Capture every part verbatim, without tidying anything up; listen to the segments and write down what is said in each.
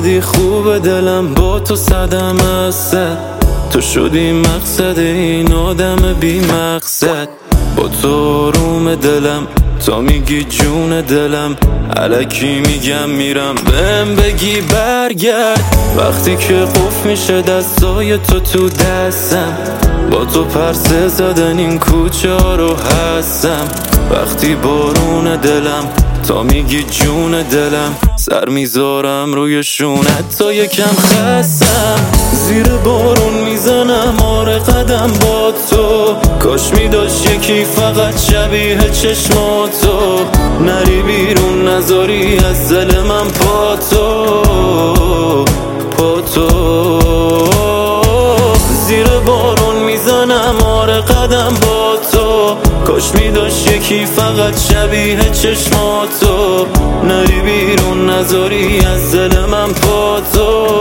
اومدی خوب دلم، با تو صدم هستد، تو شدی مقصد این آدم بی مقصد. با تو روم دلم، تا میگی جون دلم، الکی میگم میرم بهم بگی برگرد. وقتی که قفل میشه دستای تو تو دستم، با تو پرسه زدن این کوچه ها رو هستم. وقتی بارون دلم، تا میگی جون دلم، سر میذارم روی شونت تا یکم خستم. زیر بارون میزنم آره قدم با تو، کاش میداشت یکی فقط شبیه چشماتو. نری بیرون نذاری از دل من پا تو، پا تو. زیر بارون میزنم آره قدم با تو، کاش میداشت یکی فقط شبیه چشماتو. نری بیرون نذاری از دل من پا تو.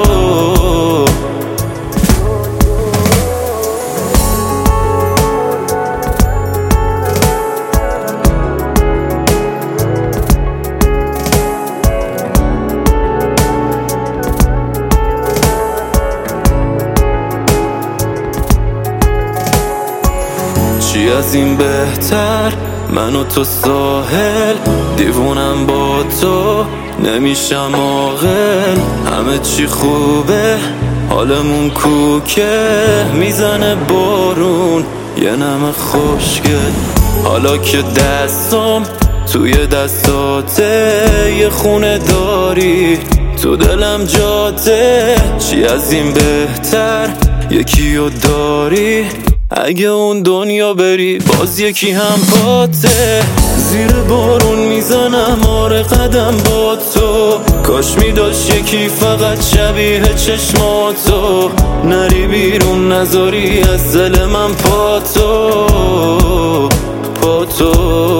چی از این بهتر، من و تو ساحل، دیوونم با تو نمیشم عاقل. همه چی خوبه حالمون کوکه، میزنه بارون یه نم خوشگل. حالا که دستم توی دستاته، یه خونه داری تو دلم جاته. چی از این بهتر، یکیو داری، اگه اون دنیا بری باز یکی هم پاته. زیر بارون میزنم آره قدم با تو، کاش میداشت یکی فقط شبیه چشماتو. نری بیرون نذاری از دل من پا تو، پا تو.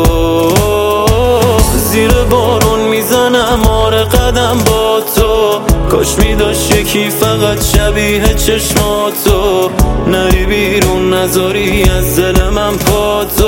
زیر بارون میزنم آره قدم با تو، کاش میداشت یکی فقط شبیه چشماتو. نری بیرون نذاری از دل من پا تو.